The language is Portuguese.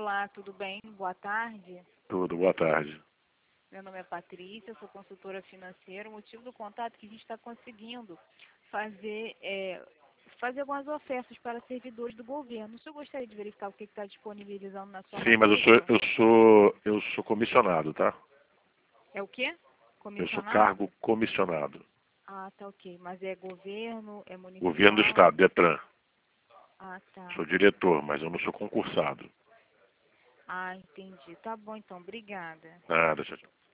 Olá, tudo bem? Boa tarde. Tudo, boa tarde. Meu nome é Patrícia, sou consultora financeira. O motivo do contato é que a gente está conseguindo fazer algumas ofertas para servidores do governo. O senhor gostaria de verificar o que está disponibilizando na sua Sim, mas matrícula? eu sou comissionado, tá? É o quê? Eu sou Comissionado? cargo comissionado. Ah, tá, ok. Mas é governo, é Governo do municipal? Estado, Detran. Ah, tá. Sou diretor, mas eu não sou concursado. Ah, entendi. Tá bom, então. Obrigada. Nada, tchau, tchau.